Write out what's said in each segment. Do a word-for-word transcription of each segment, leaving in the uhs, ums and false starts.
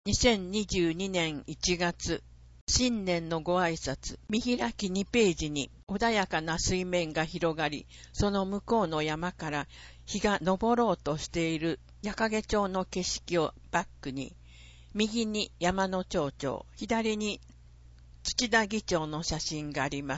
にせんにじゅうにねんいちがつ、新年のご挨拶、見開きにページに穏やかな水面が広がり、その向こうの山から日が昇ろうとしている矢掛町の景色をバックに、右に山の町長、左に土田議長の写真があります。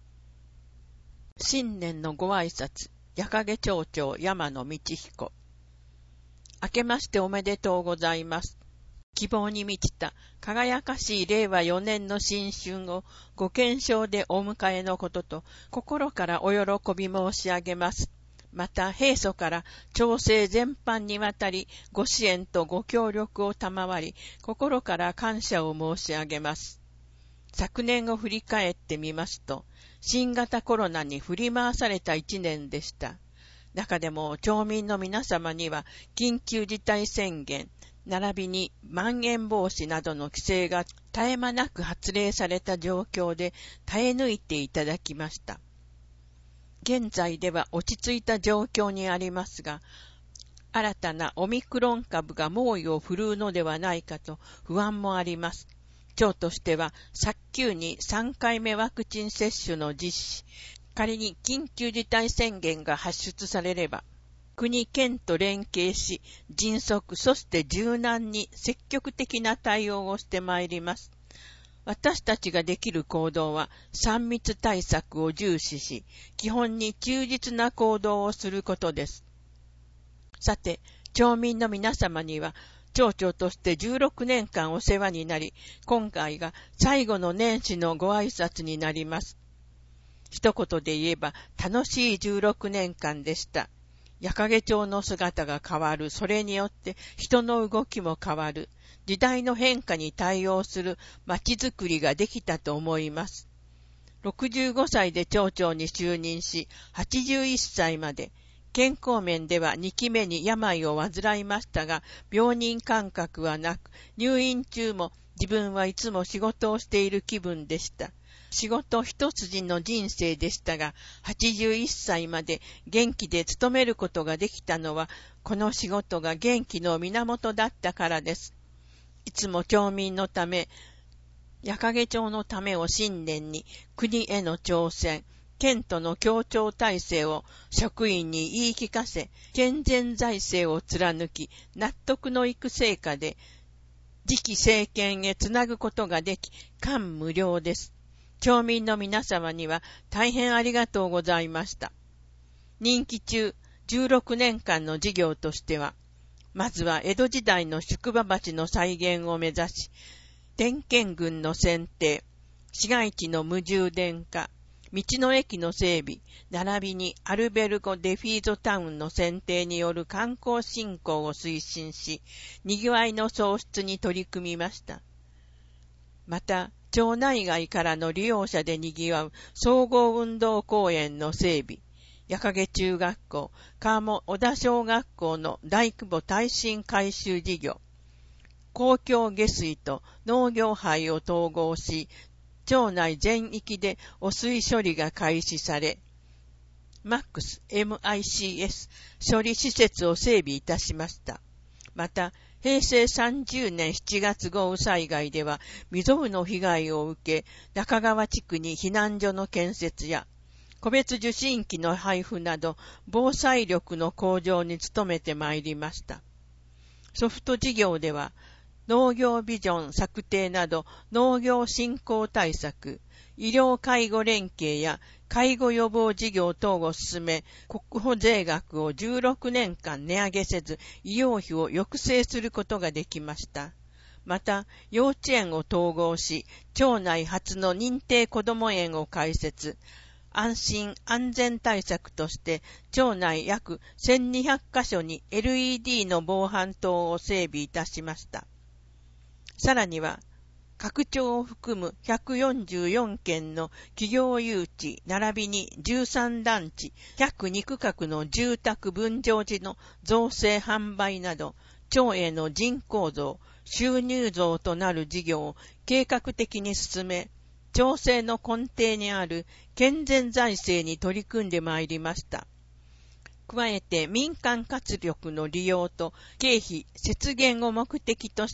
新年のご挨拶、矢掛町長山野道彦。明けましておめでとうございます。希望に満ちた輝かしいれいわよねんの新春をご健勝でお迎えのことと心からお喜び申し上げます。また平素から町政全般にわたりご支援とご協力を賜り心から感謝を申し上げます。昨年を振り返ってみますと新型コロナに振り回された一年でした。中でも町民の皆様には緊急事態宣言並びにまん延防止などの規制が絶え間なく発令された状況で耐え抜いていただきました。現在では落ち着いた状況にありますが、新たなオミクロン株が猛威を振るうのではないかと不安もあります。町としては早急にさんかいめワクチン接種の実施、仮に緊急事態宣言が発出されれば、国県と連携し、迅速、そして柔軟に積極的な対応をしてまいります。私たちができる行動は、さん密対策を重視し、基本に忠実な行動をすることです。さて、町民の皆様には、町長としてじゅうろくねんかんお世話になり、今回が最後の年始のご挨拶になります。一言で言えば、楽しいじゅうろくねんかんでした。矢掛町の姿が変わる。それによって人の動きも変わる。時代の変化に対応する街づくりができたと思います。ろくじゅうごさいで町長に就任し、はちじゅういっさいまで、健康面ではにきめに病を患いましたが、病人感覚はなく、入院中も自分はいつも仕事をしている気分でした。仕事一筋の人生でしたが、はちじゅういっさいまで元気で勤めることができたのは、この仕事が元気の源だったからです。いつも町民のため、矢掛町のためを信念に、国への挑戦、県との協調体制を職員に言い聞かせ、健全財政を貫き、納得のいく成果で、次期政権へつなぐことができ、感無量です。町民の皆様には大変ありがとうございました。任期中じゅうろくねんかんの事業としては、まずは江戸時代の宿場町の再現を目指し、点検群の選定、市街地の無充電化、道の駅の整備、並びにアルベルゴ・デフィーゾタウンの選定による観光振興を推進し、賑わいの創出に取り組みました。また、町内外からの利用者で賑わう総合運動公園の整備、矢掛中学校、川面小田小学校の大規模耐震改修事業、公共下水と農業廃を統合し、町内全域で汚水処理が開始され、マックス エムアイシーエス 処理施設を整備いたしました。また、平成さんじゅうねんしちがつ豪雨災害では未曾有の被害を受け、中川地区に避難所の建設や、個別受信機の配布など、防災力の向上に努めてまいりました。ソフト事業では、農業ビジョン策定など農業振興対策、医療介護連携や介護予防事業等を進め、国保税額をじゅうろくねんかん値上げせず、医療費を抑制することができました。また、幼稚園を統合し、町内初の認定こども園を開設、安心安全対策として、町内約せんにひゃくかしょに エルイーディー の防犯灯を整備いたしました。さらには、各町を含むひゃくよんじゅうよんけんの企業誘致並びにじゅうさんだんちひゃくにくかくの住宅分譲地の造成販売など、町への人口増、収入増となる事業を計画的に進め、町政の根底にある健全財政に取り組んでまいりました。加えて民間活力の利用と経費節減を目的とした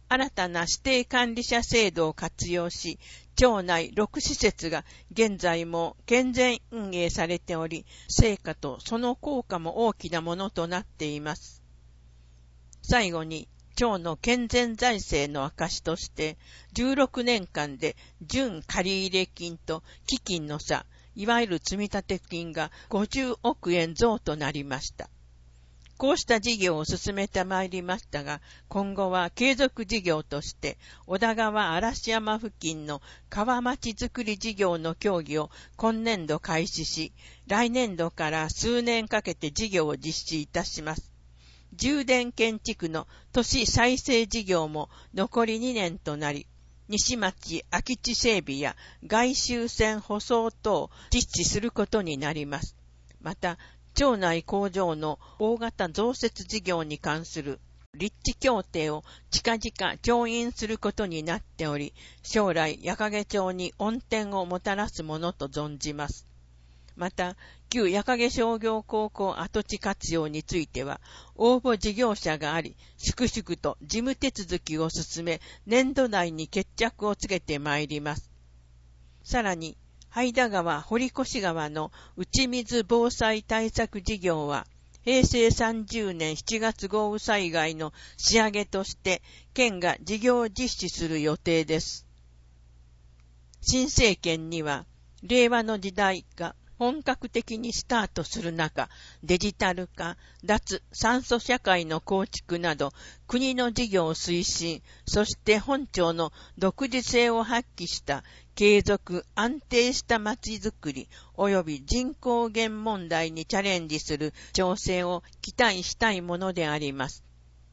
新たな指定管理者制度を活用し、町内ろく施設が現在も健全運営されており、成果とその効果も大きなものとなっています。最後に、町の健全財政の証として、じゅうろくねんかんで純借入金と基金の差、いわゆる積立金がごじゅうおくえん増となりました。こうした事業を進めてまいりましたが、今後は継続事業として、小田川嵐山付近の川町づくり事業の協議を今年度開始し、来年度から数年かけて事業を実施いたします。充電建築の都市再生事業も残りにねんとなり、西町空き地整備や外周線舗装等を実施することになります。また、町内工場の大型増設事業に関する立地協定を近々調印することになっており、将来矢掛町に恩典をもたらすものと存じます。また、旧矢掛商業高校跡地活用については、応募事業者があり、粛々と事務手続きを進め、年度内に決着をつけてまいります。さらに、灰田川、堀越川の内水防災対策事業は、へいせいさんじゅうねんしちがつ豪雨災害の仕上げとして、県が事業を実施する予定です。新政権には、令和の時代が本格的にスタートする中、デジタル化、脱酸素社会の構築など、国の事業を推進、そして本庁の独自性を発揮した継続安定した町づくり及び人口減問題にチャレンジする調整を期待したいものであります。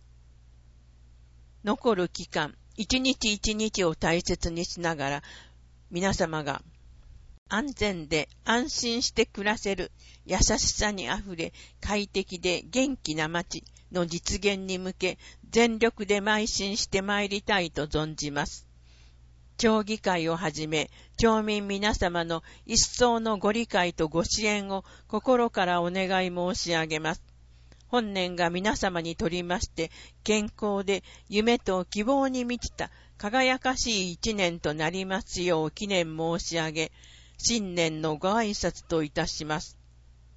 残る期間、一日一日を大切にしながら、皆様が安全で安心して暮らせる優しさにあふれ快適で元気な街の実現に向け全力で邁進してまいりたいと存じます。町議会をはじめ町民皆様の一層のご理解とご支援を心からお願い申し上げます。本年が皆様にとりまして健康で夢と希望に満ちた輝かしい一年となりますよう記念申し上げ、新年のご挨拶といたします。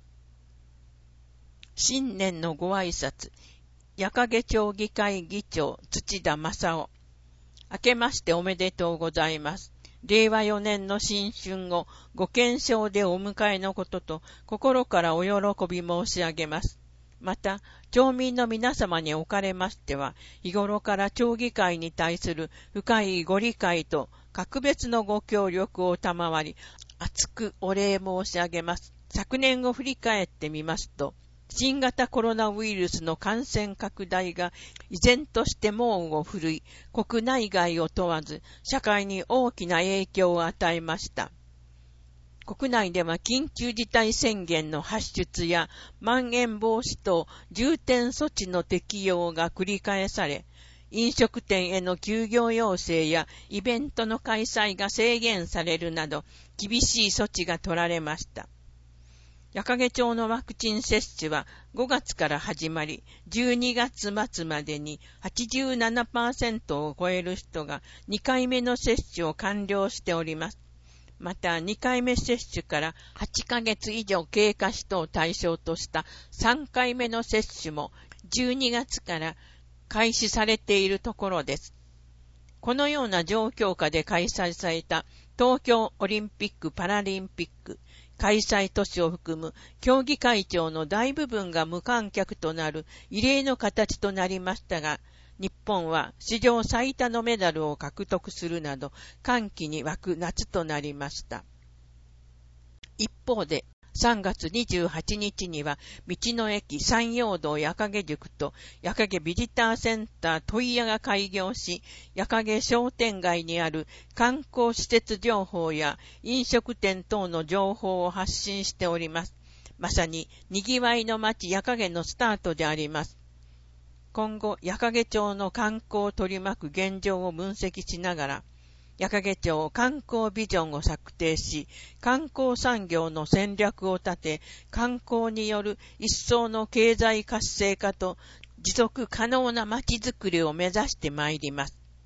新年のご挨拶、矢掛町議会議長土田正夫。明けましておめでとうございます。れいわよねんの新春をご健勝でお迎えのことと心からお喜び申し上げます。また、町民の皆様におかれましては、日頃から町議会に対する深いご理解と格別のご協力を賜り、厚くお礼申し上げます。昨年を振り返ってみますと、新型コロナウイルスの感染拡大が依然として猛威を振るい、国内外を問わず、社会に大きな影響を与えました。国内では緊急事態宣言の発出や、まん延防止等重点措置の適用が繰り返され、飲食店への休業要請やイベントの開催が制限されるなど厳しい措置が取られました。矢掛町のワクチン接種はごがつから始まり、じゅうにがつまつまでに はちじゅうななパーセント を超える人がにかいめの接種を完了しております。またにかいめ接種からはちかげつ以上経過人を対象としたさんかいめの接種もじゅうにがつから開始されているところです。このような状況下で開催された東京オリンピック・パラリンピック、開催都市を含む競技会場の大部分が無観客となる異例の形となりましたが、日本は史上最多のメダルを獲得するなど歓喜に沸く夏となりました。一方で、さんがつにじゅうはちにちには、道の駅山陽道矢掛塾と矢掛ビジターセンター問屋が開業し、矢掛商店街にある観光施設情報や飲食店等の情報を発信しております。まさに、賑わいの街矢掛のスタートであります。今後、矢掛町の観光を取り巻く現状を分析しながら、矢掛町観光ビジョンを策定し、観光産業の戦略を立て、観光による一層の経済活性化と持続可能な街づくりを目指してまいります。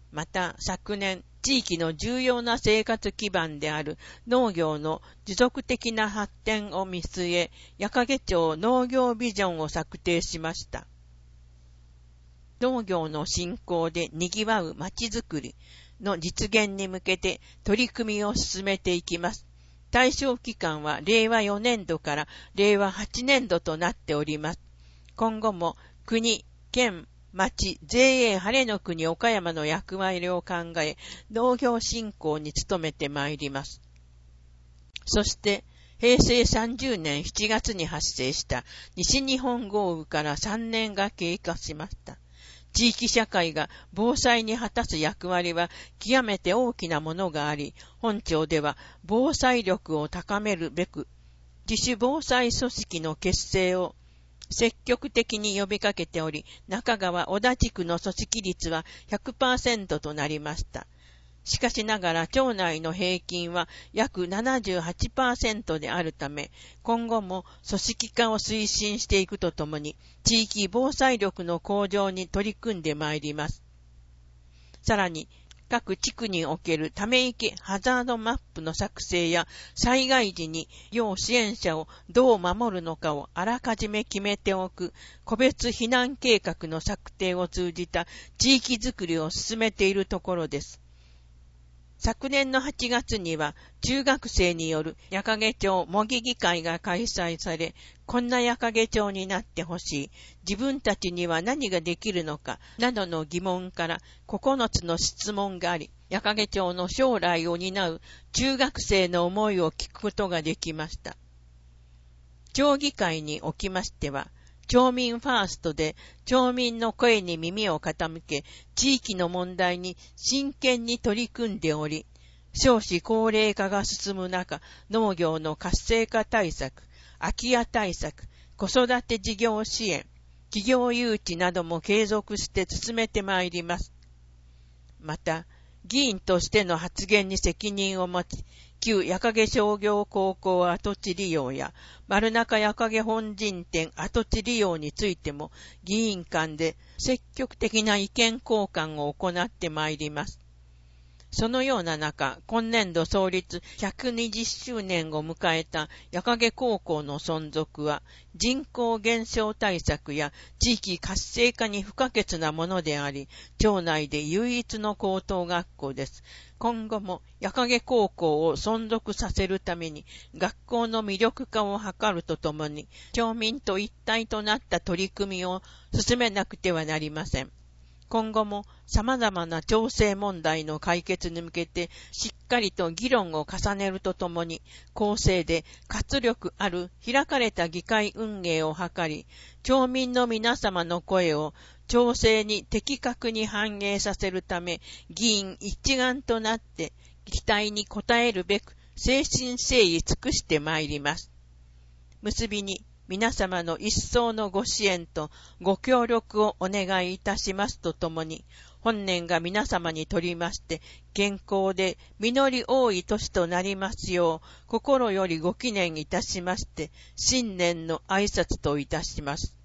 また昨年、地域の重要な生活基盤である農業の持続的な発展を見据え、矢掛町農業ビジョンを策定しました。農業の振興で賑わうまちづくりの実現に向けて取り組みを進めていきます。対象期間はれいわよねんどかられいわはちねんどとなっております。今後も国、県、町、ぜんえん晴れの国岡山の役割を考え、農業振興に努めてまいります。そして、へいせいさんじゅうねんしちがつに発生した西日本豪雨からさんねんが経過しました。地域社会が防災に果たす役割は極めて大きなものがあり、本町では防災力を高めるべく、自主防災組織の結成を積極的に呼びかけており、中川小田地区の組織率は ひゃくパーセント となりました。しかしながら町内の平均は約 ななじゅうはちパーセント であるため、今後も組織化を推進していくとともに、地域防災力の向上に取り組んでまいります。さらに、各地区におけるため池ハザードマップの作成や災害時に要支援者をどう守るのかをあらかじめ決めておく個別避難計画の策定を通じた地域づくりを進めているところです。昨年のはちがつには中学生による矢掛町模擬議会が開催され、こんな矢掛町になってほしい、自分たちには何ができるのか、などの疑問からここのつの質問があり、矢掛町の将来を担う中学生の思いを聞くことができました。町議会におきましては、町民ファーストで町民の声に耳を傾け、地域の問題に真剣に取り組んでおり、少子高齢化が進む中、農業の活性化対策、空き家対策、子育て事業支援、企業誘致なども継続して進めてまいります。また、議員としての発言に責任を持ち、旧矢掛商業高校跡地利用や丸中矢掛本陣店跡地利用についても議員間で積極的な意見交換を行ってまいります。そのような中、今年度創立ひゃくにじゅっしゅうねんを迎えた矢掛高校の存続は人口減少対策や地域活性化に不可欠なものであり、町内で唯一の高等学校です。今後も矢掛高校を存続させるために学校の魅力化を図るとともに、町民と一体となった取り組みを進めなくてはなりません。今後も様々な町政問題の解決に向けてしっかりと議論を重ねるとともに、公正で活力ある開かれた議会運営を図り、町民の皆様の声を町政に的確に反映させるため、議員一丸となって期待に応えるべく誠心誠意尽くしてまいります。結びに、皆様の一層のご支援とご協力をお願いいたしますとともに、本年が皆様にとりまして健康で実り多い年となりますよう心よりご祈念いたしまして新年の挨拶といたします。